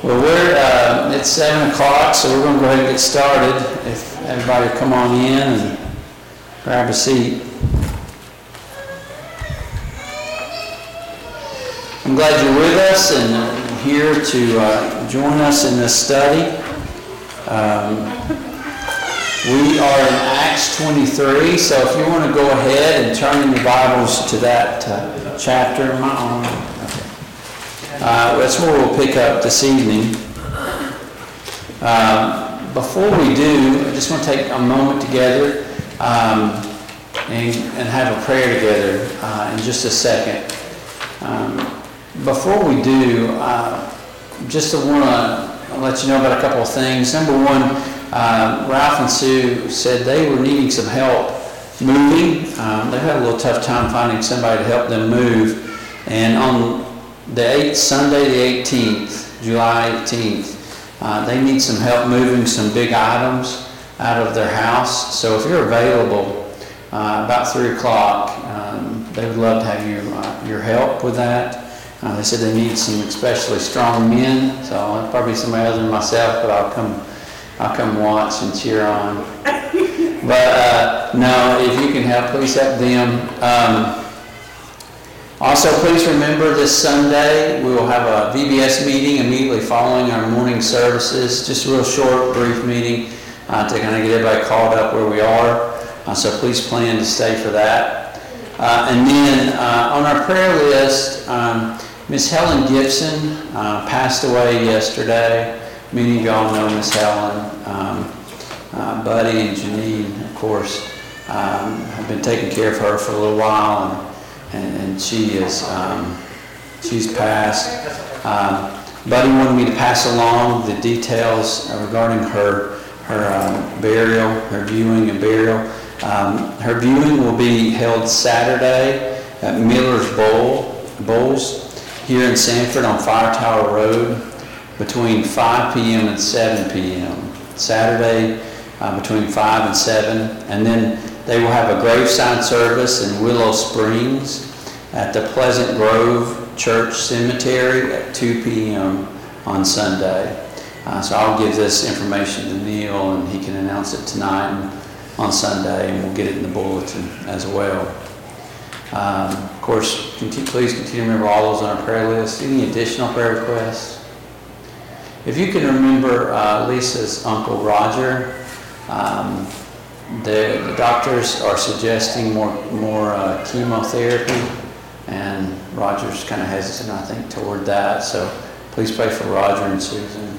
Well, it's 7 o'clock, so we're going to go ahead and get started. If everybody will come on in and grab a seat. I'm glad you're with us and here to join us in this study. We are in Acts 23, so if you want to go ahead and turn in your Bibles to that chapter. That's where we'll pick up this evening. Before we do, I just want to take a moment together and have a prayer together in just a second. Before we do, just want to let you know about a couple of things. Number one, Ralph and Sue said they were needing some help moving. They had a little tough time finding somebody to help them move. And on Sunday the 18th, July 18th, they need some help moving some big items out of their house. So if you're available about 3 o'clock, they would love to have your help with that. They said they need some especially strong men, so probably somebody other than myself, but I'll come watch and cheer on. But no, if you can help, please help them. Also, please remember this Sunday we will have a VBS meeting immediately following our morning services. Just a real short, brief meeting to kind of get everybody caught up where we are. So please plan to stay for that. And then on our prayer list, Miss Helen Gibson passed away yesterday. Many of y'all know Miss Helen. Buddy and Janine, of course, have been taking care of her for a little while, and she's passed. Buddy wanted me to pass along the details regarding her burial, her viewing and burial. Her viewing will be held Saturday at Miller's Bowls here in Sanford on Fire Tower Road between 5 p.m. and 7 p.m. Saturday between 5 and 7. And then they will have a graveside service in Willow Springs at the Pleasant Grove Church Cemetery at 2 p.m. on Sunday. So I'll give this information to Neil, and he can announce it tonight and on Sunday, and we'll get it in the bulletin as well. Of course, please continue to remember all those on our prayer list. Any additional prayer requests? If you can remember Lisa's Uncle Roger, the doctors are suggesting more chemotherapy, and Roger's kind of hesitant, I think, toward that. So please pray for Roger and Susan.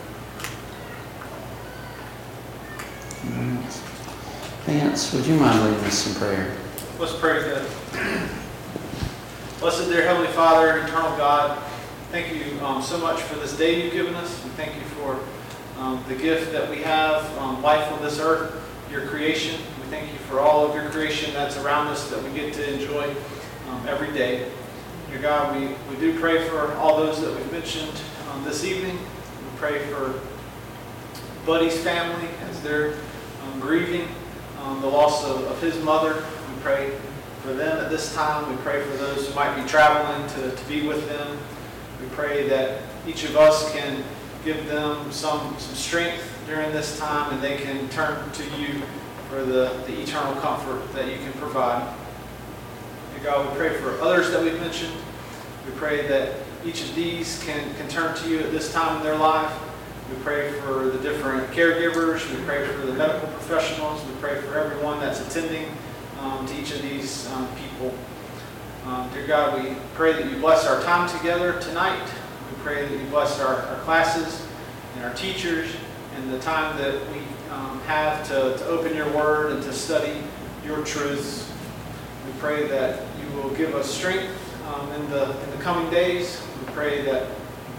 Vance, would you mind leading us in prayer? Let's pray together. Blessed dear Heavenly Father, eternal God, thank you so much for this day you've given us. We thank you for the gift that we have, life on this earth, your creation. We thank you for all of your creation that's around us that we get to enjoy every day. Dear God, we do pray for all those that we've mentioned this evening. We pray for Buddy's family as they're grieving the loss of his mother. We pray for them at this time. We pray for those who might be traveling to be with them. We pray that each of us can give them some strength during this time, and they can turn to you for the eternal comfort that you can provide. Dear God, we pray for others that we've mentioned. We pray that each of these can turn to you at this time in their life. We pray for the different caregivers. We pray for the medical professionals. We pray for everyone that's attending to each of these people. Dear God, we pray that you bless our time together tonight. We pray that you bless our classes and our teachers and the time that we have to open your word and to study your truths. We pray that you will give us strength in the coming days. We pray that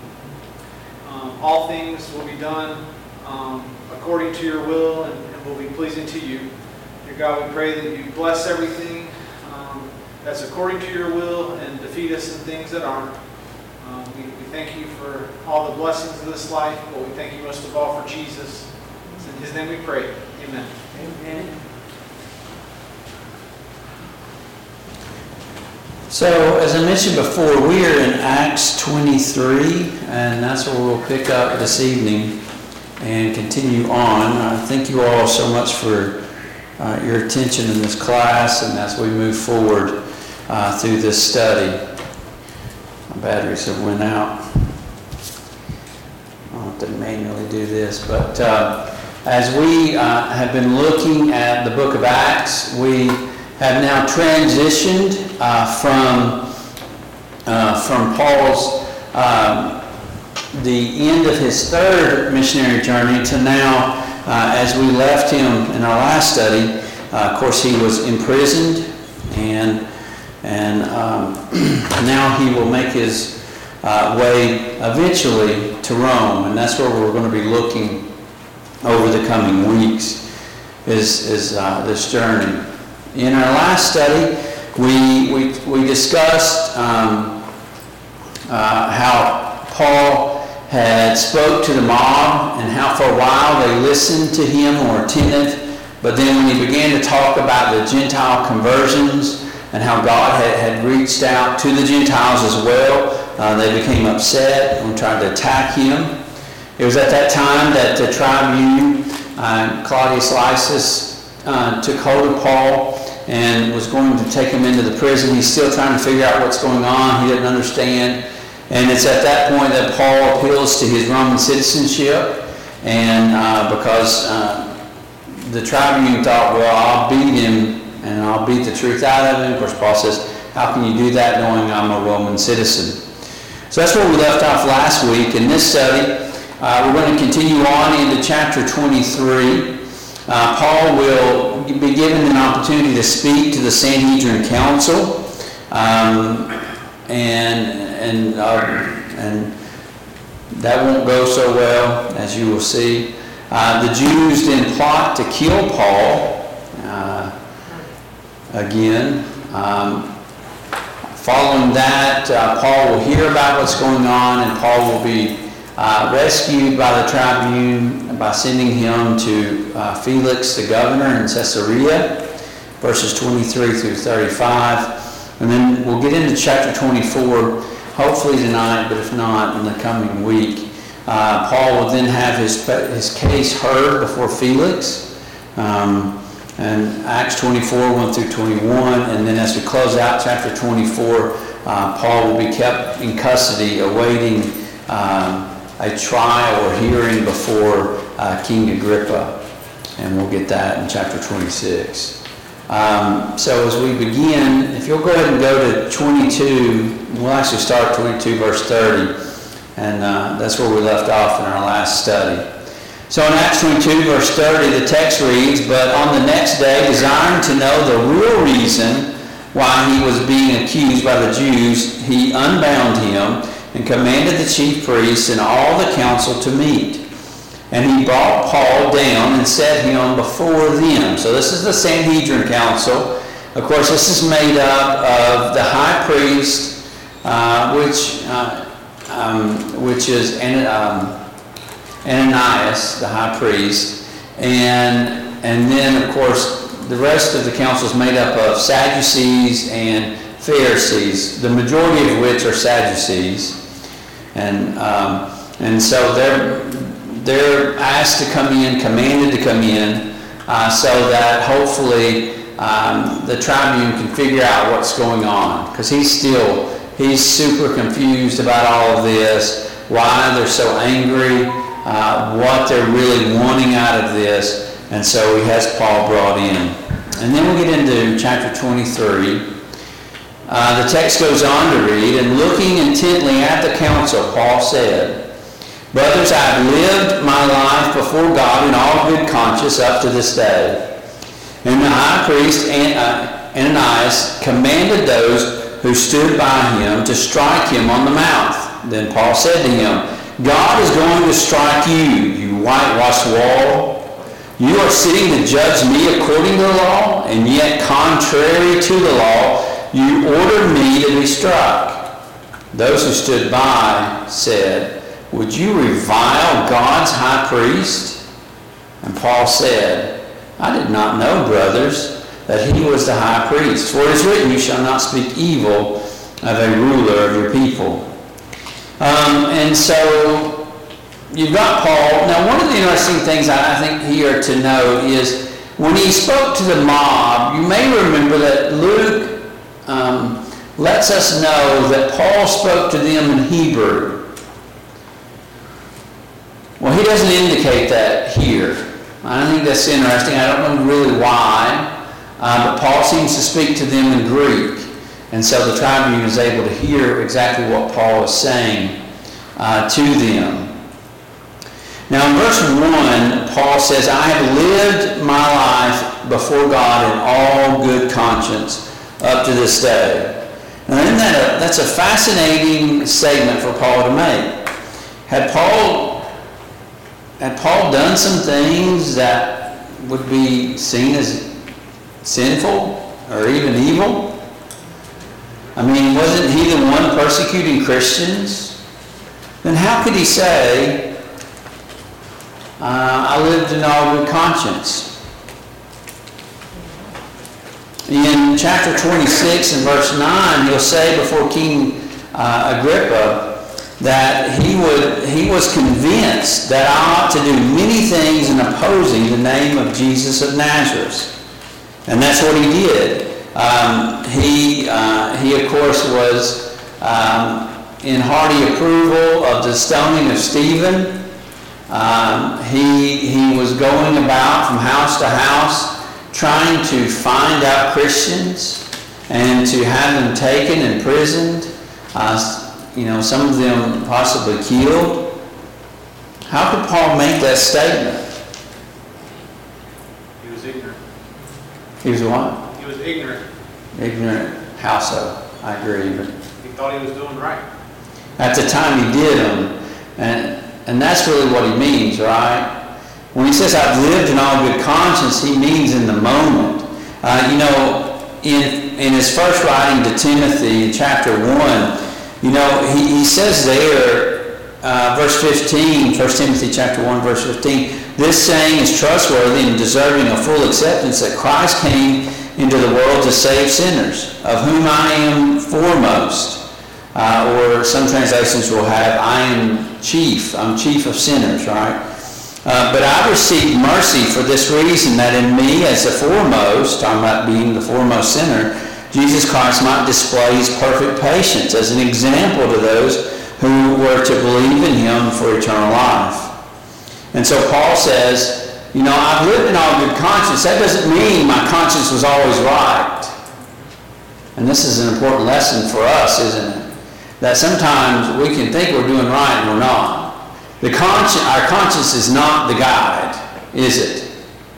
all things will be done according to your will and will be pleasing to you. Dear God, we pray that you bless everything that's according to your will and defeat us in things that aren't. We thank you for all the blessings of this life, but we thank you most of all for Jesus. It's in his name we pray. Amen. Amen. So, as I mentioned before, we are in Acts 23, and that's where we'll pick up this evening and continue on. I thank you all so much for your attention in this class and as we move forward through this study. My batteries have went out. I'll have to manually do this, but as we have been looking at the book of Acts, we have now transitioned from Paul's the end of his third missionary journey to now, as we left him in our last study. Of course, he was imprisoned, and now he will make his way eventually to Rome, and that's where we're going to be looking over the coming weeks. Is this journey? In our last study, we discussed how Paul had spoke to the mob and how for a while they listened to him or were attentive, but then when he began to talk about the Gentile conversions and how God had reached out to the Gentiles as well, they became upset and tried to attack him. It was at that time that the tribune, Claudius Lysis, took hold of Paul and was going to take him into the prison. He's still trying to figure out what's going on. He didn't understand. And it's at that point that Paul appeals to his Roman citizenship, and because the tribune thought, well, I'll beat him and I'll beat the truth out of him. Of course, Paul says, how can you do that knowing I'm a Roman citizen? So that's where we left off last week. In this study, we're going to continue on into chapter 23. Paul will be given an opportunity to speak to the Sanhedrin Council, and that won't go so well, as you will see. The Jews then plot to kill Paul again. Following that, Paul will hear about what's going on, and Paul will be rescued by the tribune by sending him to Felix, the governor in Caesarea, verses 23 through 35. And then we'll get into chapter 24, hopefully tonight, but if not, in the coming week. Paul will then have his case heard before Felix, and Acts 24, 1 through 21. And then as we close out chapter 24, Paul will be kept in custody awaiting a trial or hearing before King Agrippa, and we'll get that in chapter 26. So as we begin, if you'll go ahead and go to 22, we'll actually start 22 verse 30, and that's where we left off in our last study. So in Acts 22 verse 30, the text reads, "But on the next day, desiring to know the real reason why he was being accused by the Jews, he unbound him and commanded the chief priests and all the council to meet. And he brought Paul down and set him before them." So this is the Sanhedrin Council. Of course, this is made up of the high priest, which is Ananias, the high priest, and then of course the rest of the council is made up of Sadducees and Pharisees, the majority of which are Sadducees, and so they're asked to come in, commanded to come in, so that hopefully the tribune can figure out what's going on, because he's super confused about all of this, why they're so angry, what they're really wanting out of this, and so he has Paul brought in. And then we'll get into chapter 23. The text goes on to read, "And looking intently at the council, Paul said, 'Brothers, I have lived my life before God in all good conscience up to this day.' And the high priest Ananias commanded those who stood by him to strike him on the mouth. Then Paul said to him, 'God is going to strike you, you whitewashed wall. You are sitting to judge me according to the law, and yet contrary to the law, you ordered me to be struck.' Those who stood by said, 'Would you revile God's high priest?' And Paul said, 'I did not know, brothers, that he was the high priest. For it is written, you shall not speak evil of a ruler of your people. And so you've got Paul. Now, one of the interesting things I think here to note is when he spoke to the mob, you may remember that Luke lets us know that Paul spoke to them in Hebrew. Well, he doesn't indicate that here. I think that's interesting. I don't know really why, but Paul seems to speak to them in Greek. And so the tribune is able to hear exactly what Paul is saying to them. Now in verse 1, Paul says, I have lived my life before God in all good conscience up to this day. Now that's a fascinating statement for Paul to make. Had Paul done some things that would be seen as sinful or even evil? I mean, wasn't he the one persecuting Christians? Then how could he say, I lived in all good conscience? In chapter 26 and verse 9, he'll say before King Agrippa that he was convinced that I ought to do many things in opposing the name of Jesus of Nazareth. And that's what he did. He of course was in hearty approval of the stoning of Stephen. He was going about from house to house trying to find out Christians and to have them taken, imprisoned, some of them possibly killed. How could Paul make that statement? He was ignorant. He was what? He was ignorant. Ignorant. How so? I agree. But he thought he was doing right. At the time he did them. And that's really what he means, right? When he says, I've lived in all good conscience, he means in the moment. In his first writing to Timothy in chapter 1, he says there, verse 15, 1 Timothy chapter 1, verse 15, this saying is trustworthy and deserving of full acceptance that Christ came into the world to save sinners, of whom I am foremost. Or some translations will have, I'm chief of sinners, right? But I received mercy for this reason, that in me as the foremost, talking about being the foremost sinner, Jesus Christ might display his perfect patience as an example to those who were to believe in him for eternal life. And so Paul says, I've lived in all good conscience. That doesn't mean my conscience was always right. And this is an important lesson for us, isn't it? That sometimes we can think we're doing right and we're not. Our conscience is not the guide, is it?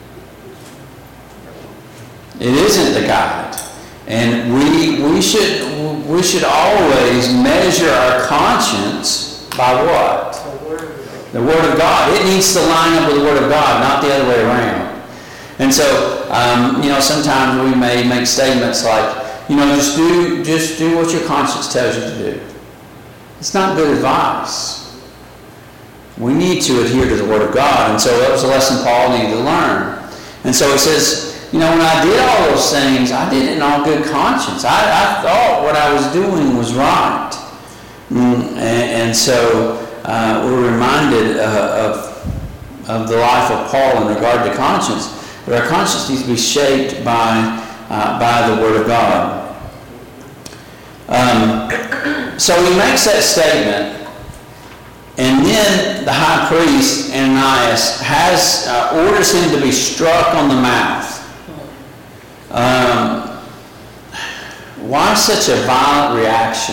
It isn't the guide. And we should always measure our conscience by what? The Word of God. It needs to line up with the Word of God, not the other way around. And so, sometimes we may make statements like, just do what your conscience tells you to do. It's not good advice. We need to adhere to the Word of God. And so that was a lesson Paul needed to learn. And so he says, when I did all those things, I did it in all good conscience. I thought what I was doing was right. And so we're reminded of the life of Paul in regard to conscience. But our conscience needs to be shaped by the Word of God. So he makes that statement. And then the high priest, Ananias, orders him to be struck on the mouth. Why such a violent reaction?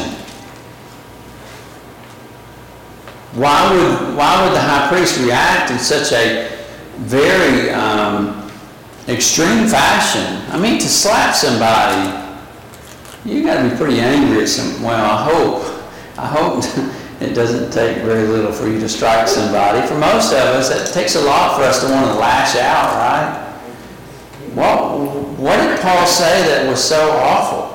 Why would the high priest react in such a very extreme fashion? I mean, to slap somebody, you got to be pretty angry at some. Well, I hope it doesn't take very little for you to strike somebody. For most of us, it takes a lot for us to want to lash out, right? What did Paul say that was so awful?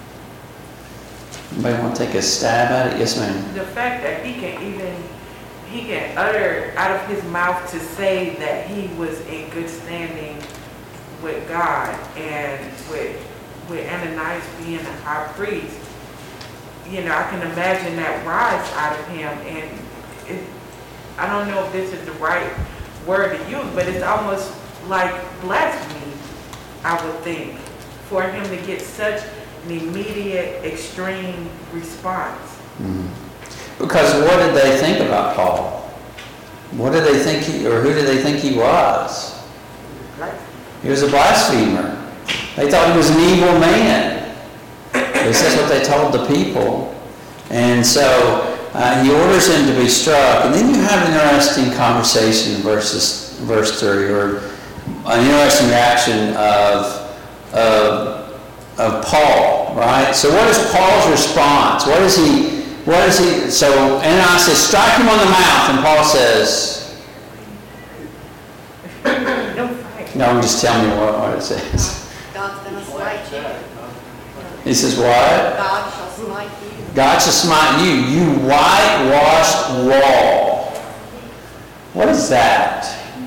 Anybody want to take a stab at it? Yes, ma'am. The fact that he he can utter out of his mouth to say that he was in good standing with God, and with Ananias being a high priest, you know, I can imagine that rise out of him. And I don't know if this is the right word to use, but it's almost like blasphemy, I would think, for him to get such an immediate, extreme response. Mm-hmm. Because what did they think about Paul? What did they think who did they think he was? He was a blasphemer. They thought he was an evil man. At least that's what they told the people. And so he orders him to be struck. And then you have an interesting conversation in verse 3, or an interesting reaction of Paul, right? So what is Paul's response? What is he? So Ananias says, strike him on the mouth. And Paul says, no, just tell me what it says. God's going to smite you. He says what? God shall smite you. God shall smite you, you whitewashed wall. What is that?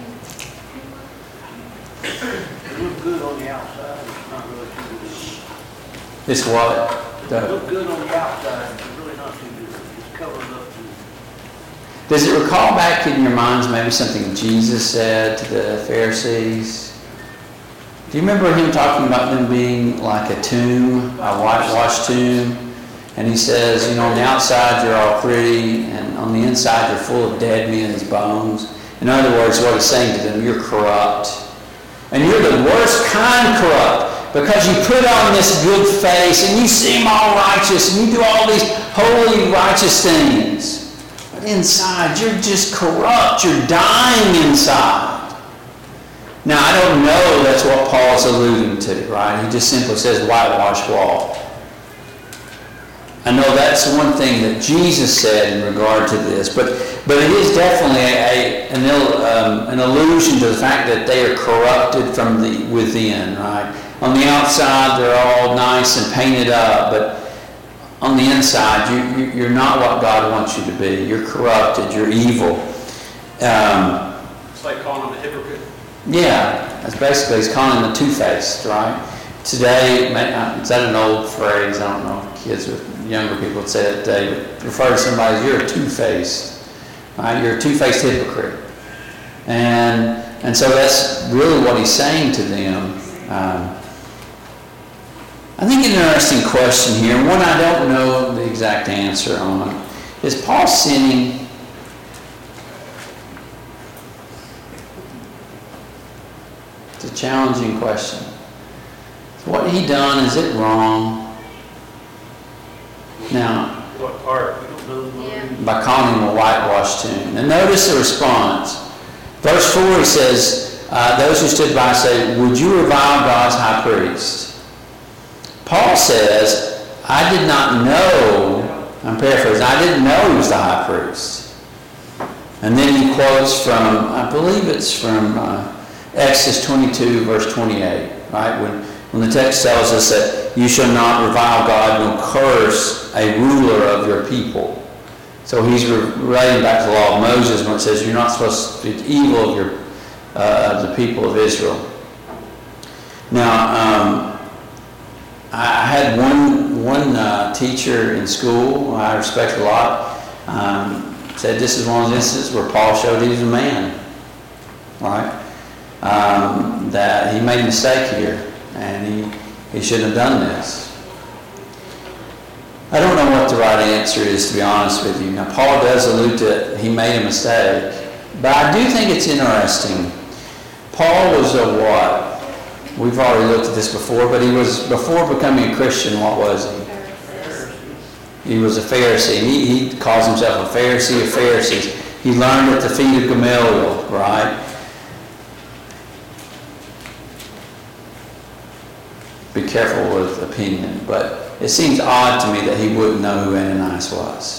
It looks good on the outside, it's not really too good. It's what? It looks good on the outside, it's really not too good. It's covered up too. Does it recall back in your minds maybe something Jesus said to the Pharisees? Do you remember him talking about them being like a tomb, a whitewashed tomb? And he says, you know, on the outside you're all pretty, and on the inside you're full of dead men's bones. In other words, what he's saying to them, you're corrupt. And you're the worst kind corrupt, because you put on this good face, and you seem all righteous, and you do all these holy, righteous things. But inside, you're just corrupt. You're dying inside. Now, I don't know that's what Paul's alluding to, right? He just simply says whitewashed wall. I know that's one thing that Jesus said in regard to this, but it is definitely an allusion to the fact that they are corrupted from the within, right? On the outside, they're all nice and painted up, but on the inside, you're not what God wants you to be. You're corrupted. You're evil. It's like calling him a hypocrite. Yeah, that's basically, he's calling him a two-faced, right? Today, is that an old phrase? I don't know if kids or younger people would say it today, but refer to somebody as, you're a two-faced, right? You're a two-faced hypocrite. And so that's really what he's saying to them. I think an interesting question here, one I don't know the exact answer on, is Paul sinning? It's a challenging question. What he done, is it wrong? Now, What part? We don't know. Yeah. by calling him a whitewashed tomb. And notice the response. Verse 4, he says, those who stood by say, would you revile God's high priest? Paul says, I did not know, I'm paraphrasing, I didn't know he was the high priest. And then he quotes from, I believe it's from Exodus 22, verse 28, right? When the text tells us that you shall not revile God nor curse a ruler of your people. So he's relating back to the law of Moses when it says you're not supposed to speak evil of the people of Israel. Now, I had one teacher in school who I respect a lot, said this is one of the instances where Paul showed he was a man, right? That he made a mistake here, and he shouldn't have done this. I don't know what the right answer is, to be honest with you. Now, Paul does allude to it, he made a mistake, but I do think it's interesting. Paul was a what? We've already looked at this before, but he was, before becoming a Christian, what was he? He was a Pharisee. He calls himself a Pharisee of Pharisees. He learned at the feet of Gamaliel, right? Be careful with opinion, but it seems odd to me that he wouldn't know who Ananias was.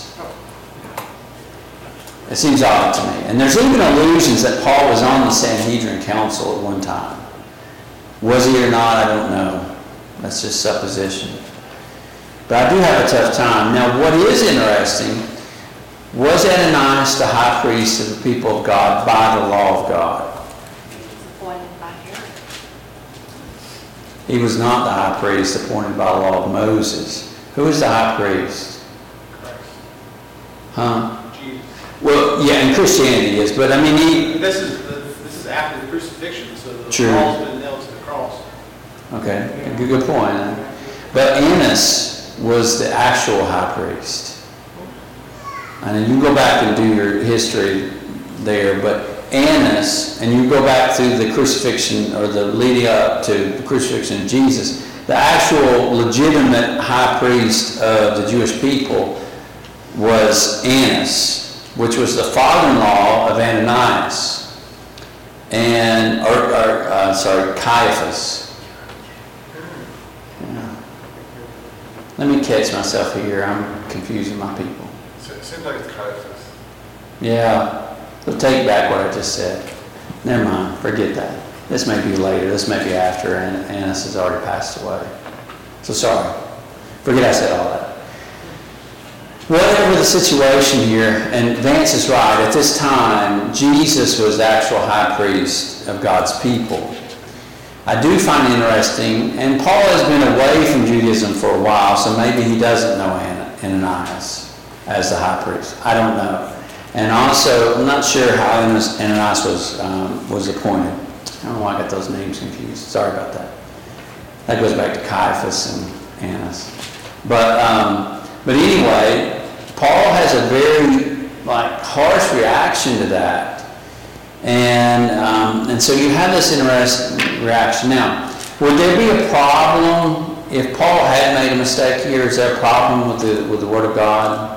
It seems odd to me. And there's even allusions that Paul was on the Sanhedrin Council at one time. Was he or not, I don't know. That's just supposition. But I do have a tough time. Now, what is interesting Was Ananias the high priest of the people of God by the law of God? Appointed by Herod. He was not the high priest appointed by the law of Moses. Who is the high priest? Christ. Huh? Jesus. Well, yeah, in Christianity is, but I mean, This is after the crucifixion, so the True. law's been nailed to the cross. okay, good point. But Annas was the actual high priest. And you can go back and do your history there, but Annas, and you go back through the crucifixion or the leading up to the crucifixion of Jesus, the actual legitimate high priest of the Jewish people was Annas, which was the father-in-law of Ananias, and Caiaphas. Yeah. Let me catch myself here. I'm confusing my people. It seems like it's Caiaphas. Yeah, we'll take back what I just said. Never mind, forget that. This may be later, this may be after, and Annas has already passed away. So sorry. Forget I said all that. Whatever the situation here, and Vance is right, at this time, Jesus was the actual high priest of God's people. I do find it interesting, and Paul has been away from Judaism for a while, so maybe he doesn't know Ananias as the high priest. I don't know. And also, I'm not sure how Ananias was appointed. I don't know why I got those names confused. Sorry about that. That goes back to Caiaphas and Annas. But anyway, Paul has a very harsh reaction to that. And so you have this interesting reaction. Now, would there be a problem if Paul had made a mistake here? Is there a problem with the Word of God?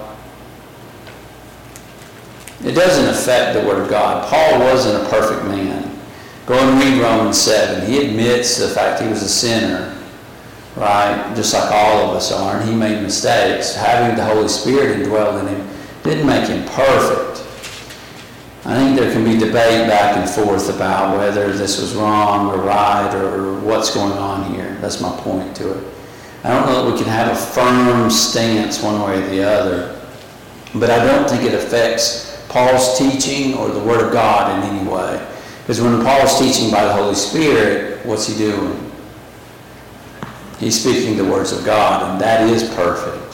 It doesn't affect the Word of God. Paul wasn't a perfect man. Go and read Romans 7. He admits the fact he was a sinner, right? Just like all of us are, and he made mistakes. Having the Holy Spirit indwelled in him didn't make him perfect. I think there can be debate back and forth about whether this was wrong or right or what's going on here. That's my point to it. I don't know that we can have a firm stance one way or the other, but I don't think it affects Paul's teaching or the Word of God in any way. Because when Paul's teaching by the Holy Spirit, what's he doing? He's speaking the words of God, and that is perfect.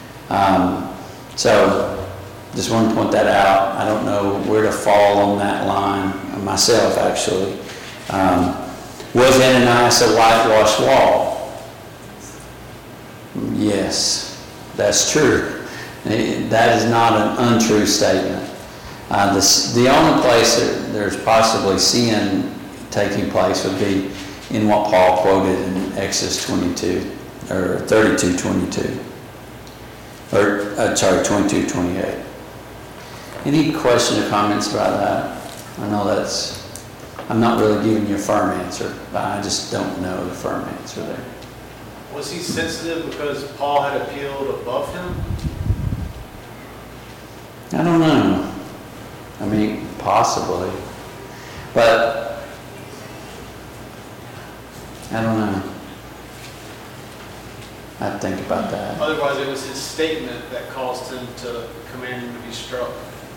So, just want to point that out. I don't know where to fall on that line myself, actually. Was Ananias a whitewashed wall? Yes, that's true. That is not an untrue statement. The only place that there's possibly sin taking place would be in what Paul quoted in Exodus 22, or 32:22, or 22:28. Any question or comments about that? I know I'm not really giving you a firm answer, but I just don't know the firm answer there. Was he sensitive because Paul had appealed above him? I don't know. I mean, possibly. But, I don't know. I'd think about that. Otherwise, it was his statement that caused him to command him to be struck.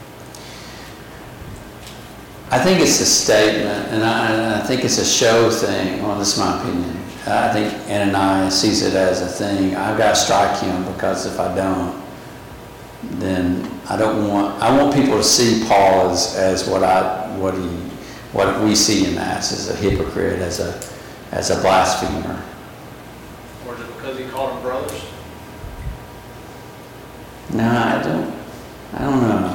I think it's a statement, and I think it's a show thing. Well, this is my opinion. I think Ananias sees it as a thing. I've got to strike him because if I don't, then I want people to see Paul as what we see him as a hypocrite, as a blasphemer. Or is it because he called them brothers? No, I don't know.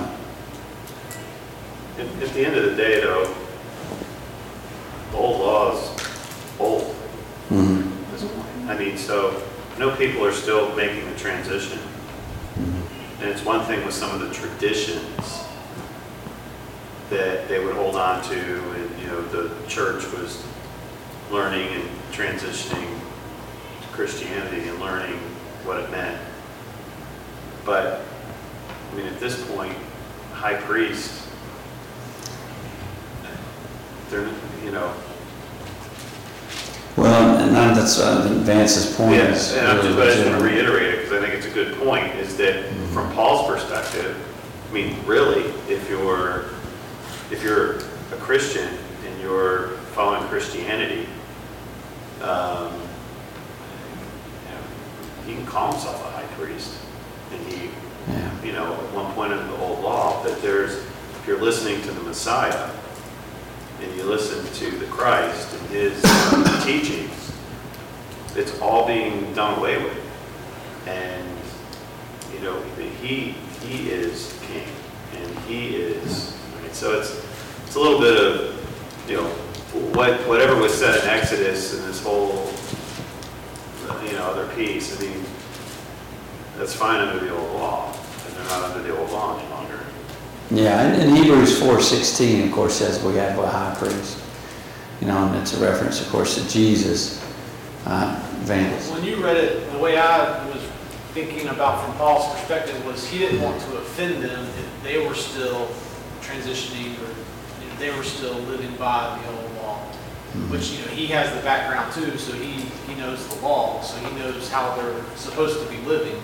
At the end of the day, though, the old law is old Mm-hmm. at this point. I mean, so I know people are still making the transition. And it's one thing with some of the traditions that they would hold on to, and the church was learning and transitioning to Christianity and learning what it meant. But I mean, at this point, high priest, they're Well, and that's Vance's point. Yes, and I really just want to legitimate. reiterate it because I think it's a good point, is that from Paul's perspective, I mean, really, if you're a Christian and you're following Christianity, he can call himself a high priest. And he, at one point in the old law, that if you're listening to the Messiah and you listen to the Christ and his teachings, it's all being done away with. And, he is king and he is, right? So it's a little bit of, whatever was said in Exodus and this whole, other piece, I mean, that's fine under the old law, and they're not under the old law any longer. Yeah, and Hebrews 4:16, of course, says we have a high priest. And it's a reference, of course, to Jesus. Vandals. When you read it, the way I was thinking about from Paul's perspective was he didn't want to offend them if they were still transitioning or they were still living by the old law. Which, he has the background too, so he knows the law, so he knows how they're supposed to be living.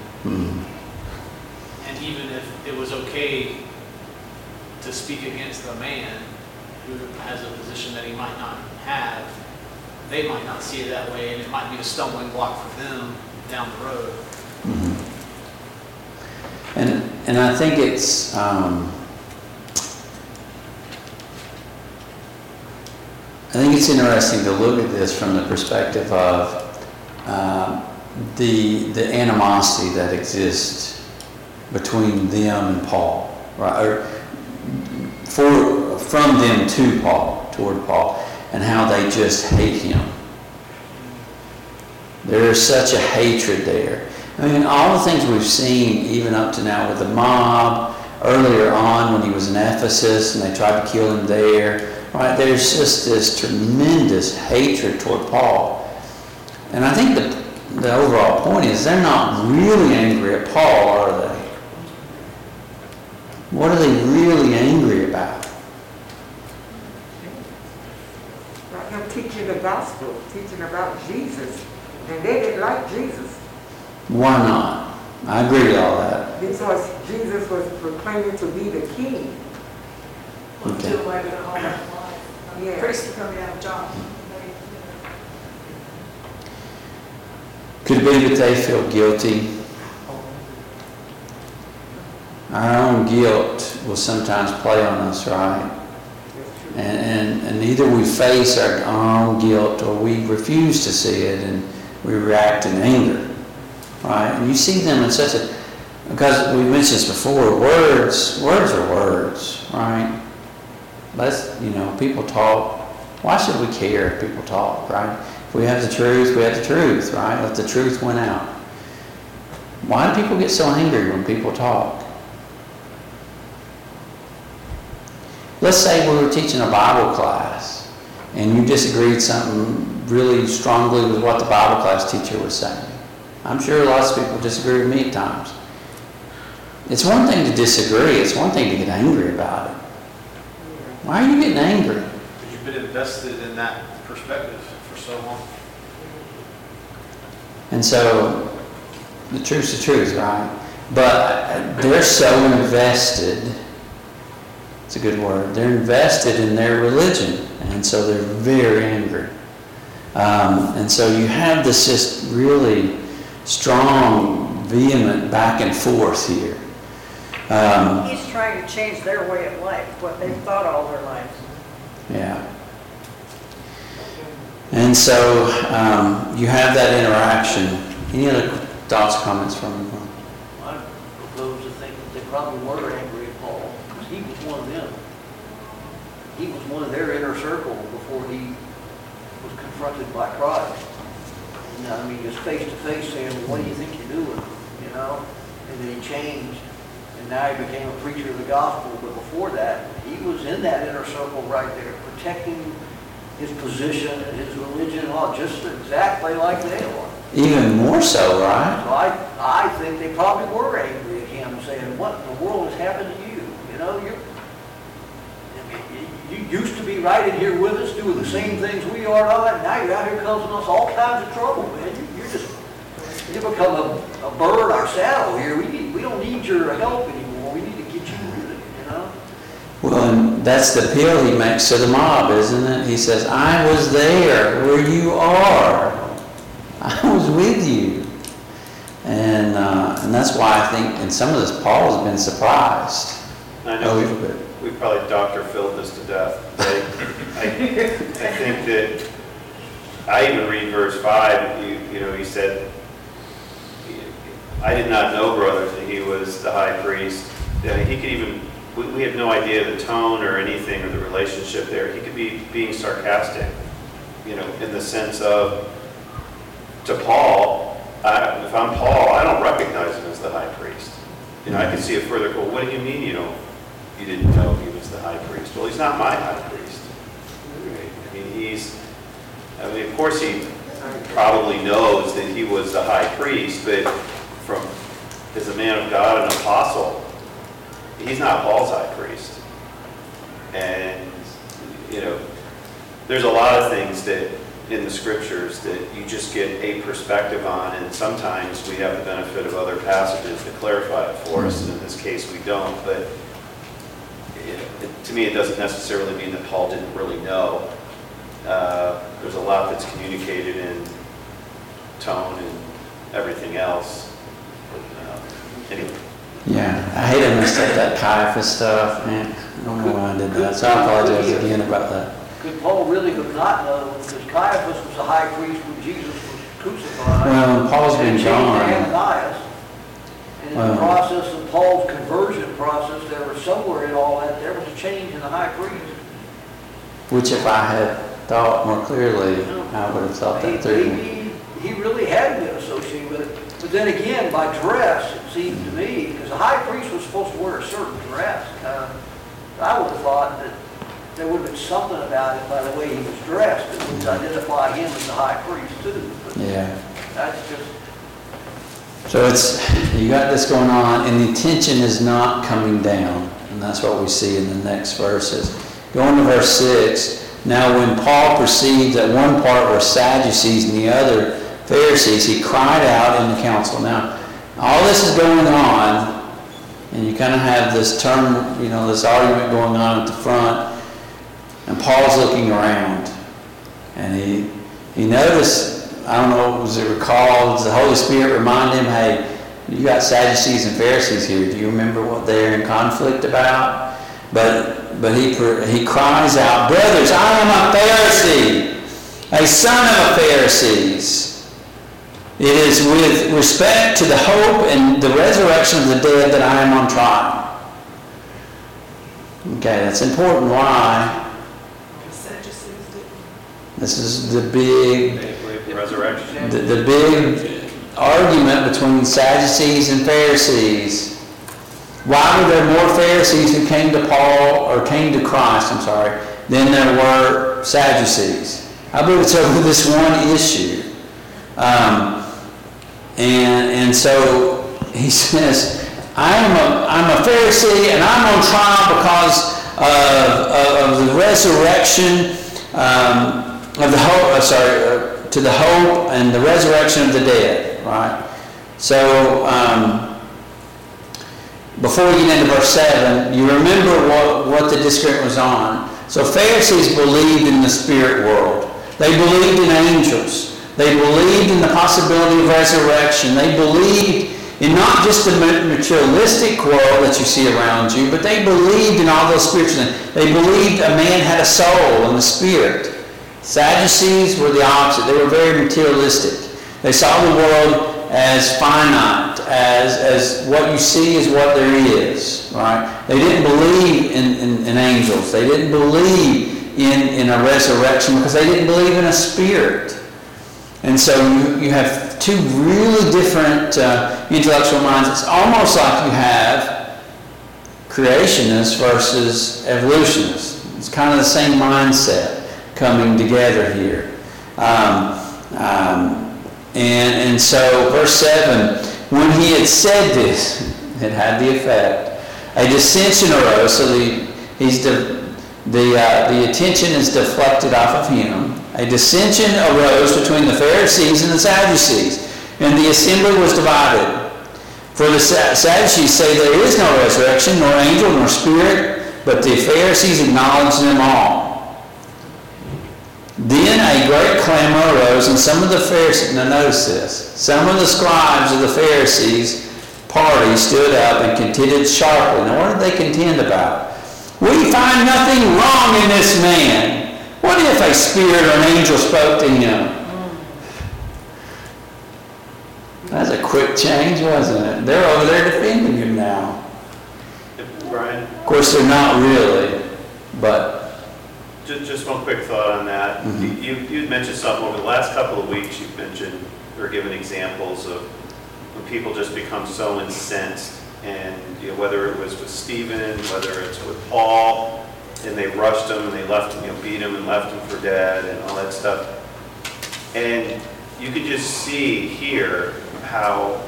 And even if it was okay to speak against a man who has a position that he might not have, they might not see it that way, and it might be a stumbling block for them down the road. And I think it's interesting to look at this from the perspective of the animosity that exists between them and Paul, right? Or from them to Paul, toward Paul, and how they just hate him. There is such a hatred there. I mean, all the things we've seen, even up to now with the mob, earlier on when he was in Ephesus and they tried to kill him there, right? There's just this tremendous hatred toward Paul. And I think the overall point is they're not really angry at Paul, are they? What are they really angry about? About him teaching the gospel, teaching about Jesus. And they didn't like Jesus. Why not? I agree with all that. Because Jesus was proclaiming to be the king. Okay. Do away with all that life. Yeah. Priests are going to have a job. Could it be that they feel guilty? Our own guilt will sometimes play on us, right? And either we face our own guilt or we refuse to see it and we react in anger, right? And you see them in such a, because we mentioned this before, words are words, right? People talk. Why should we care if people talk, right? If we have the truth, we have the truth, right? Let the truth win out. Why do people get so angry when people talk? Let's say we were teaching a Bible class and you disagreed something really strongly with what the Bible class teacher was saying. I'm sure lots of people disagree with me at times. It's one thing to disagree, it's one thing to get angry about it. Why are you getting angry? Because you've been invested in that perspective for so long. And so, the truth's the truth, right? But they're so invested, it's a good word, they're invested in their religion, and so they're very angry. And so you have this just really strong, vehement back and forth here. He's trying to change their way of life, what they've thought all their lives. Yeah. And so you have that interaction. Any other thoughts, comments from you? I propose to think that they probably were angry at Paul, because he was one of them. He was one of their inner circle before he was confronted by Christ. Just face to face saying, "What do you think you're doing?" And then he changed, and now he became a preacher of the gospel. But before that, he was in that inner circle right there, protecting his position and his religion and all, just exactly like they were. Even more so, right? So I think they probably were angry at him, saying, "What in the world has happened to you? You used to be right in here with us, doing the same things we are and all that. Now you're out here causing us all kinds of trouble, man. You become a bird our saddle here. We don't need your help anymore. We need to get you Well, and that's the appeal he makes to the mob, isn't it? He says, I was there where you are. I was with you. And that's why I think in some of this, Paul has been surprised. I know a little bit. we probably Dr. Phil'd this to death. I think that, I even read verse 5, he said, I did not know, brothers, that he was the high priest. He could even, we have no idea the tone or anything or the relationship there. He could be being sarcastic, in the sense of, to Paul, if I'm Paul, I don't recognize him as the high priest. I can see a further, well, what do you mean you didn't know he was the high priest? Well, he's not my high priest. Of course he probably knows that he was the high priest, but as a man of God, an apostle, he's not Paul's high priest. And, there's a lot of things that in the scriptures that you just get a perspective on, and sometimes we have the benefit of other passages that clarify it for us, and in this case we don't. But to me, it doesn't necessarily mean that Paul didn't really know. There's a lot that's communicated in tone and everything else. Anyway. Yeah, I hate I messed up that Caiaphas stuff, man. I don't know why I did that, so I apologize again about that. Could Paul really have not known, because Caiaphas was the high priest when Jesus was crucified? Well, and Paul's been and gone. Ananias. And in the process of Paul's conversion process, there was somewhere in all that, there was a change in the high priest. Which if I had thought more clearly, I would have thought that through. He really had been associated with it. But then again, by dress, it seemed to me, because the high priest was supposed to wear a certain dress. I would have thought that there would have been something about it by the way he was dressed that would identify him as the high priest too. But Yeah. that's just... So you got this going on, and the tension is not coming down. And that's what we see in the next verses. Going to verse 6. Now when Paul perceived that one part were Sadducees and the other Pharisees, he cried out in the council. Now, all this is going on, and you kind of have this term, this argument going on at the front, and Paul's looking around, and he noticed, I don't know, was it recalled, does the Holy Spirit remind him, hey, you got Sadducees and Pharisees here, do you remember what they're in conflict about? But he cries out, brothers, I am a Pharisee, a son of a Pharisees. It is with respect to the hope and the resurrection of the dead that I am on trial. Okay, that's important. Why? This is the big, resurrection. the big argument between Sadducees and Pharisees. Why were there more Pharisees who came to came to Christ, than there were Sadducees? I believe it's over this one issue. And so he says, I'm a Pharisee and I'm on trial because of the resurrection of the hope. To the hope and the resurrection of the dead. Right. So before we get into verse 7, you remember what the disagreement was on. So Pharisees believed in the spirit world. They believed in angels. They believed in the possibility of resurrection. They believed in not just the materialistic world that you see around you, but they believed in all those spiritual things. They believed a man had a soul and a spirit. Sadducees were the opposite. They were very materialistic. They saw the world as finite, as what you see is what there is. Right? They didn't believe in angels. They didn't believe in a resurrection because they didn't believe in a spirit. And so you have two really different intellectual minds. It's almost like you have creationists versus evolutionists. It's kind of the same mindset coming together here. And so verse 7, when he had said this, it had the effect. A dissension arose, so the attention is deflected off of him. A dissension arose between the Pharisees and the Sadducees, and the assembly was divided. For the Sadducees say there is no resurrection, nor angel, nor spirit, but the Pharisees acknowledged them all. Then a great clamor arose, and some of the Pharisees, now notice this, some of the scribes of the Pharisees' party stood up and contended sharply. Now what did they contend about? We find nothing wrong in this man. What if a spirit or an angel spoke to him? That's a quick change, wasn't it? They're over there defending him now. Brian? Of course, they're not really, but... Just one quick thought on that. You'd mentioned something over the last couple of weeks. You've mentioned or given examples of when people just become so incensed, and whether it was with Stephen, whether it's with Paul, and they rushed him and they left him, beat him and left him for dead and all that stuff. And you could just see here how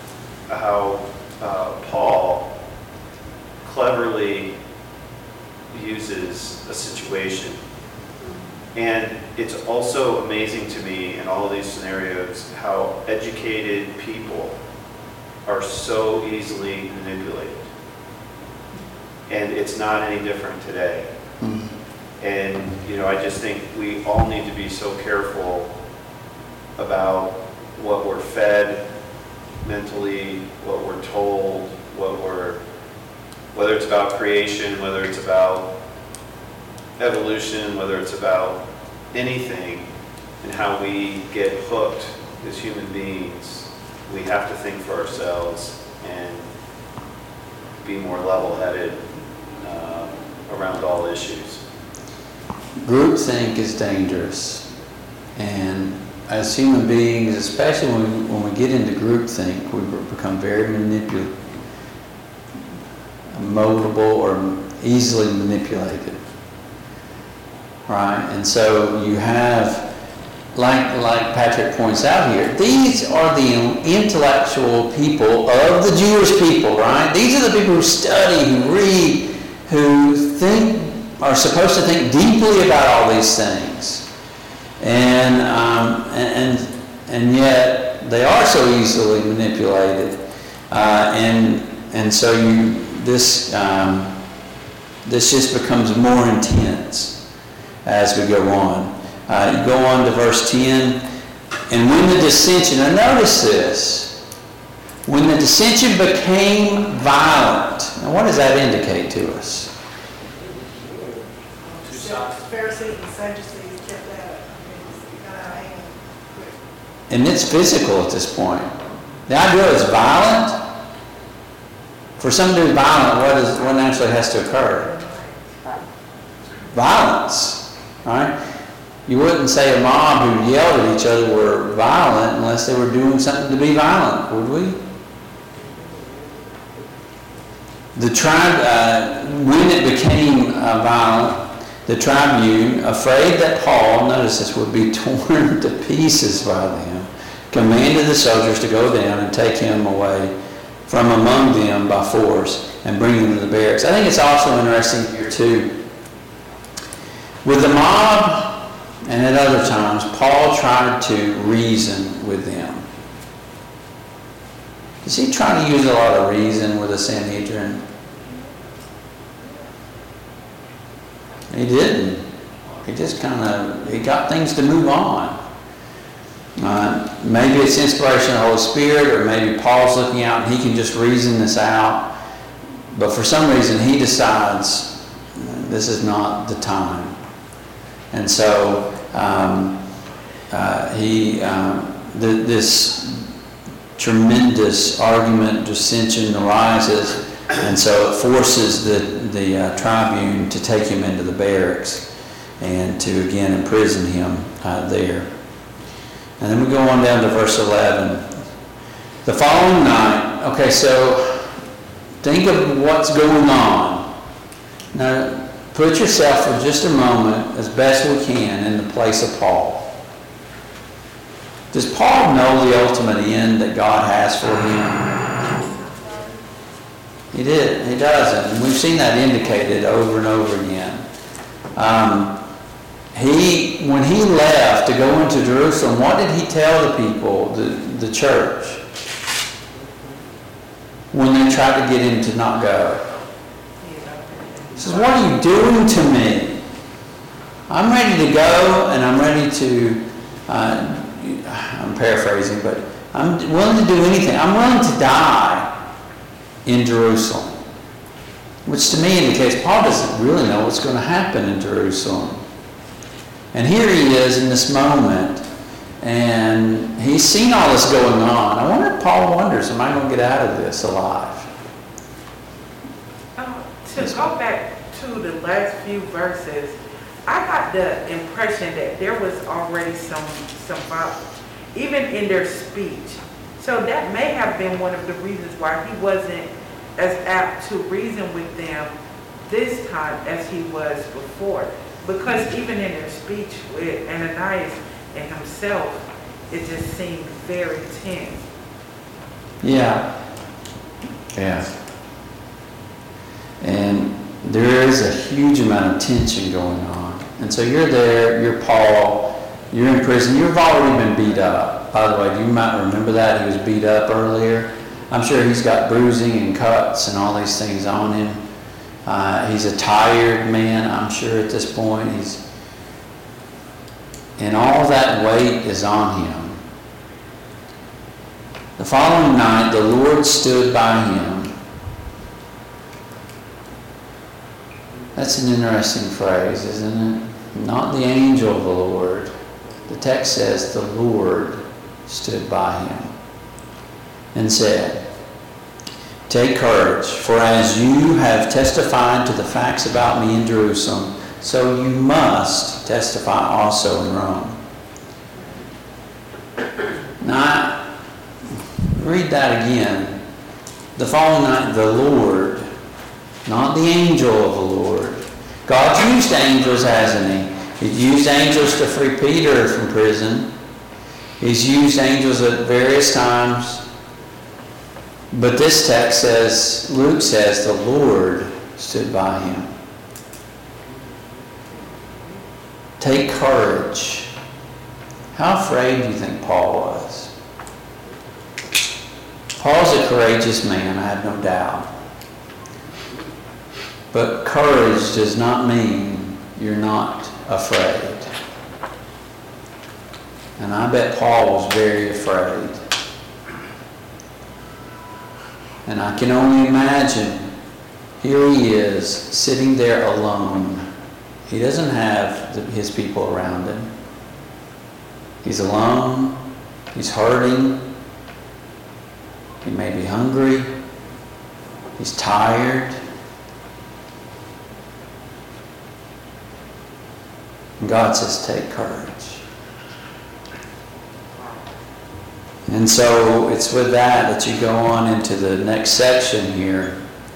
Paul cleverly uses a situation. And it's also amazing to me in all of these scenarios how educated people are so easily manipulated. And it's not any different today. And, I just think we all need to be so careful about what we're fed mentally, what we're told, whether it's about creation, whether it's about evolution, whether it's about anything, and how we get hooked as human beings. We have to think for ourselves and be more level-headed around all issues. Groupthink is dangerous, and as human beings, especially when we get into groupthink, we become very moldable or easily manipulated, right? And so you have, like Patrick points out here, these are the intellectual people of the Jewish people, right? These are the people who study, who read, who are supposed to think deeply about all these things, and yet they are so easily manipulated, and so this just becomes more intense as we go on. You go on to verse 10, and when the dissension, and notice this, when the dissension became violent, now what does that indicate to us? Pharisees and Sadducees kept that got out of hand quick. And it's physical at this point. The idea is violent. For something to be violent, what naturally has to occur? Violence, right? You wouldn't say a mob who yelled at each other were violent unless they were doing something to be violent, would we? The tribe, when it became violent, the tribune, afraid that Paul, notice this, would be torn to pieces by them, commanded the soldiers to go down and take him away from among them by force and bring him to the barracks. I think it's also interesting here too. With the mob and at other times, Paul tried to reason with them. Does he try to use a lot of reason with the Sanhedrin? He didn't. He just he got things to move on. Maybe it's inspiration of the Holy Spirit, or maybe Paul's looking out and he can just reason this out. But for some reason he decides this is not the time. And so this tremendous argument, dissension arises, and so it forces the tribune to take him into the barracks and to again imprison him there. And then we go on down to verse 11. The following night, okay, so think of what's going on. Now, put yourself for just a moment, as best we can, in the place of Paul. Does Paul know the ultimate end that God has for him? He doesn't. And we've seen that indicated over and over again. When he left to go into Jerusalem, what did he tell the people, the church, when they tried to get him to not go? He says, what are you doing to me? I'm ready to go, and I'm ready to, I'm paraphrasing, but I'm willing to do anything. I'm willing to die in Jerusalem. Which to me indicates Paul doesn't really know what's going to happen in Jerusalem. And here he is in this moment, and he's seen all this going on. I wonder if Paul wonders, am I going to get out of this alive? To go back to the last few verses, I got the impression that there was already some violence, even in their speech. So that may have been one of the reasons why he wasn't as apt to reason with them this time as he was before. Because even in their speech with Ananias and himself, it just seemed very tense. Yeah. And there is a huge amount of tension going on. And so you're there, you're Paul, you're in prison, you've already been beat up. By the way, you might remember that, he was beat up earlier. I'm sure he's got bruising and cuts and all these things on him. He's a tired man, I'm sure, at this point. And all that weight is on him. The following night, the Lord stood by him. That's an interesting phrase, isn't it? Not the angel of the Lord. The text says the Lord stood by him and said, "Take courage, for as you have testified to the facts about me in Jerusalem, so you must testify also in Rome." Now, read that again. The following night, the Lord, not the angel of the Lord. God's used angels, hasn't he? He's used angels to free Peter from prison. He's used angels at various times. But this text says, Luke says, the Lord stood by him. Take courage. How afraid do you think Paul was? Paul's a courageous man, I have no doubt. But courage does not mean you're not afraid. And I bet Paul was very afraid. And I can only imagine, here he is, sitting there alone. He doesn't have his people around him. He's alone. He's hurting. He may be hungry. He's tired. And God says, take courage. And so it's with that you go on into the next section here,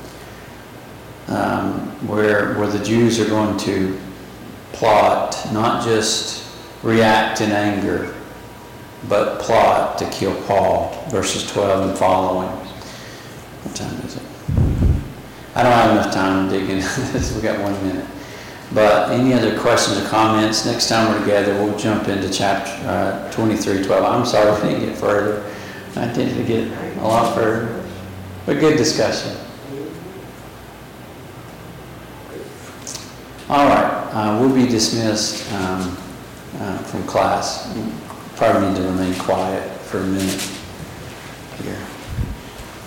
where the Jews are going to plot, not just react in anger, but plot to kill Paul, verses 12 and following. What time is it? I don't have enough time to dig into this. We've got 1 minute. But any other questions or comments? Next time we're together, we'll jump into chapter 23:12. I'm sorry we didn't get further. I intended to get a lot further. But good discussion. All right. We'll be dismissed from class. Probably need to remain quiet for a minute.